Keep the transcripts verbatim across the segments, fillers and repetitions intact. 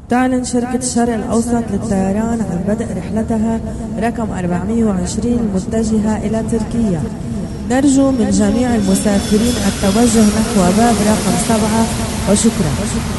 تعلن شركة الشرق الأوسط للطيران عن بدء رحلتها رقم أربعمئة وعشرين المتجهة إلى تركيا. نرجو من جميع المسافرين التوجه نحو باب رقم سبعة وشكرا.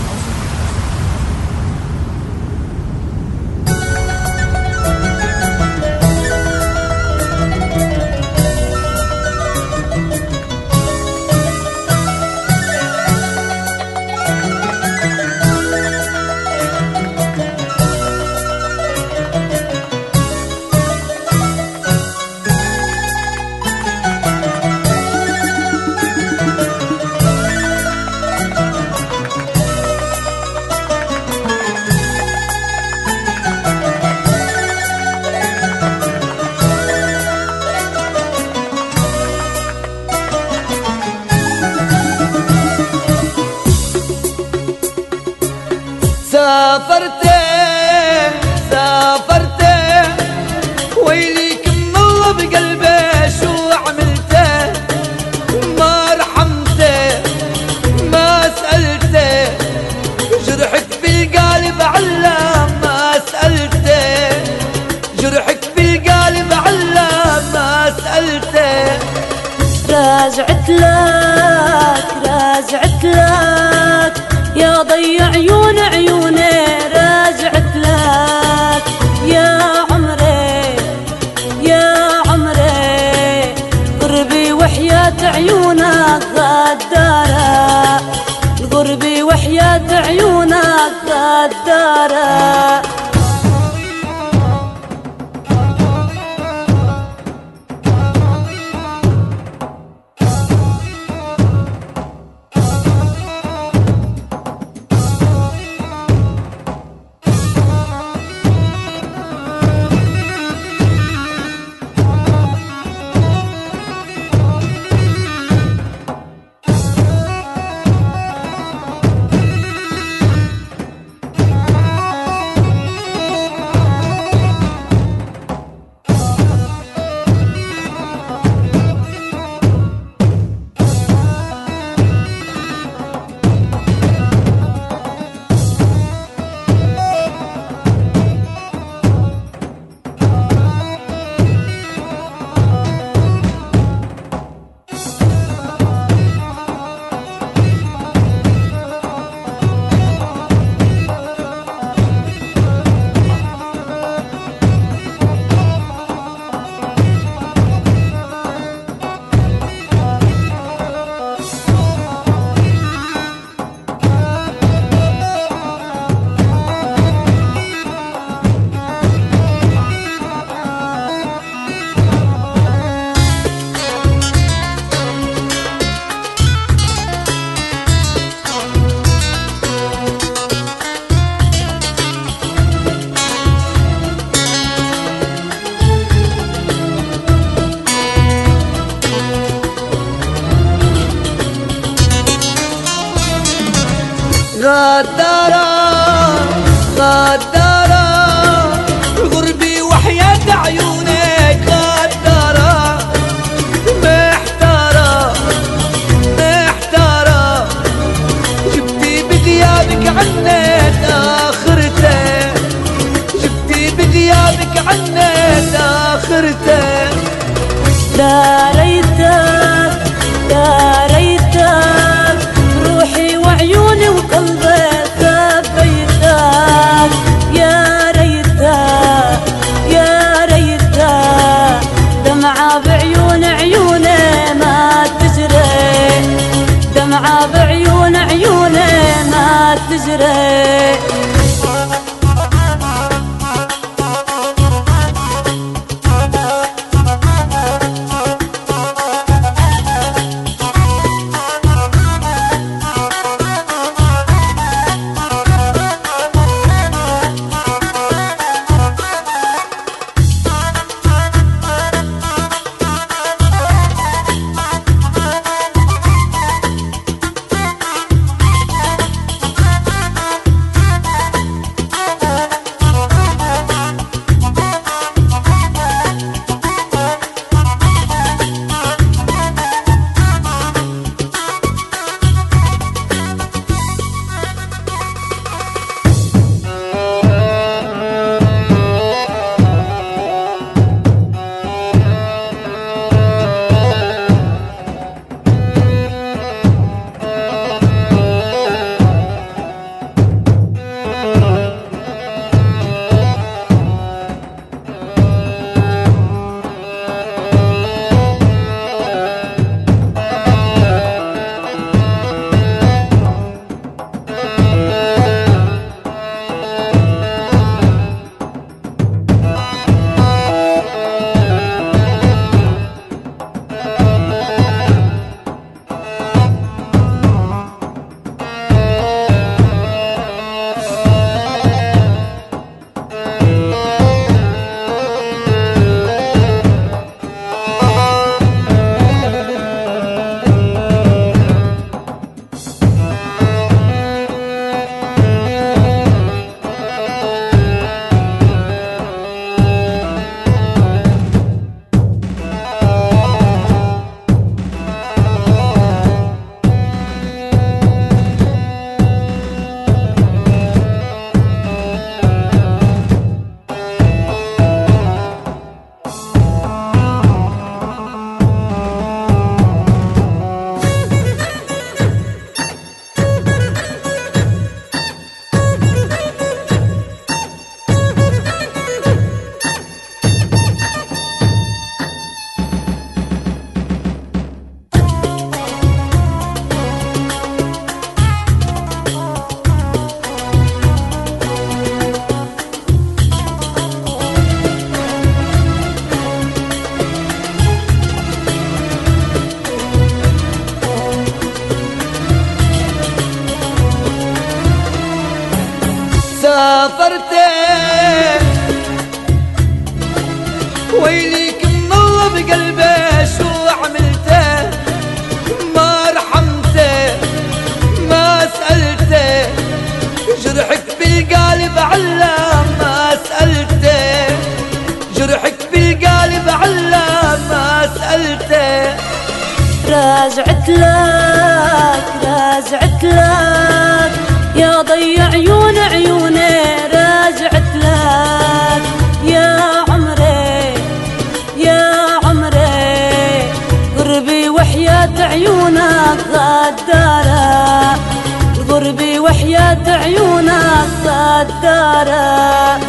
سافرت سافرت ويليك من الله بقلبي شو عملته، ما رحمته ما سألته، جرحك بالقلب علام ما سألته، جرحك بالقلب علام ما سألته. راجعت لك راجعت لك يا ضي عيون عيوني، راجعت لك يا عمري يا عمري، قربي وحياة عيونك غدارة، قربي وحياة عيونك غدارة. غدارة غدارة غربي وحياة عيونك غدارة، محتارة محتارة، جبتي بغيابك عنك آخرته، جبتي بغيابك عنك آخرته. يا ريتك يا ريتك روحي وعيوني وقلبي ثبيتك، يا ريتك يا ريتك دمعة بعيون عيوني ما تجري، دمعة بعيون عيوني ما تجري. سافرت ويليك من الله بقلبي شو عملته ما رحمته ما سألته جرحك بالقالب علام ما سألته جرحك بالقالب علام ما سألته راجعت لك راجعت لك يا ضي عيون عيوني راجعت لك يا عمري يا عمري قربي وحياة عيونك غدارة قربي وحياة عيونك غدارة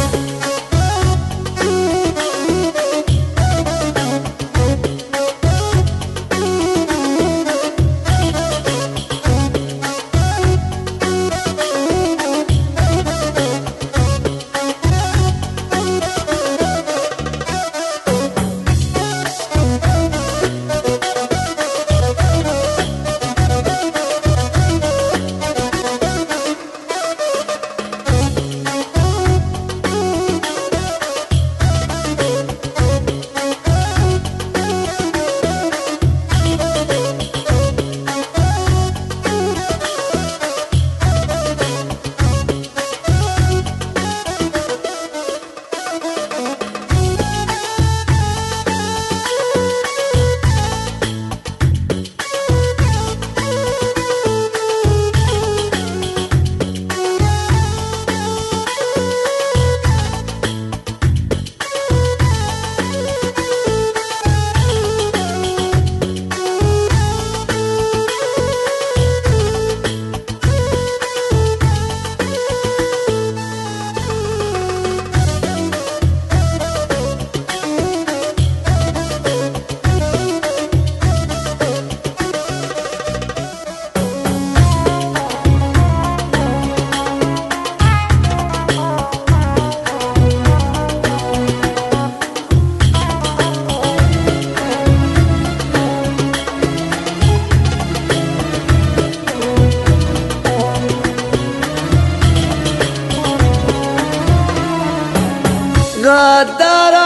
غدارة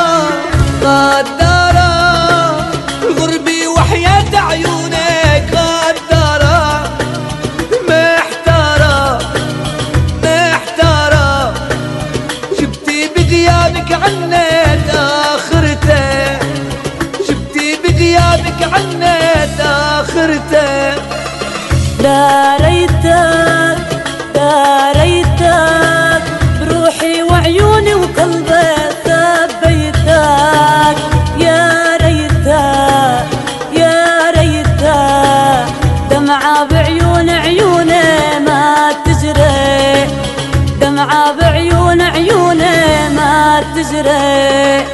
غدارة غربي وحياة عيونك غدارة محتارة محتارة جبتي بغيابك عنيت آخرته جبتي بغيابك عنيت آخرته لا ريتك لا ريتك بروحي وعيوني وقلبي ثبيتك يا ريتك يا ريتك دمعة بعيون عيوني ما تجري دمعة بعيون عيوني ما تجري